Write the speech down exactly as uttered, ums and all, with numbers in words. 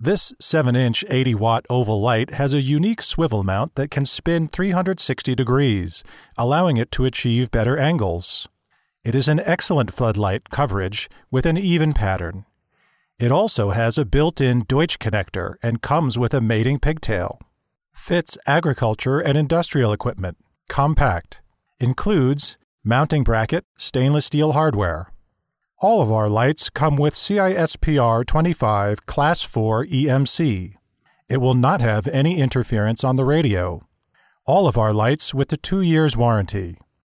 This seven inch eighty watt oval light has a unique swivel mount that can spin three hundred sixty degrees, allowing it to achieve better angles. It is an excellent floodlight coverage with an even pattern. It also has a built-in Deutsch connector and comes with a mating pigtail. Fits agriculture and industrial equipment. Compact. Includes mounting bracket, stainless steel hardware. All of our lights come with C I S P R twenty-five Class four E M C. It will not have any interference on the radio. All of our lights with the two years warranty.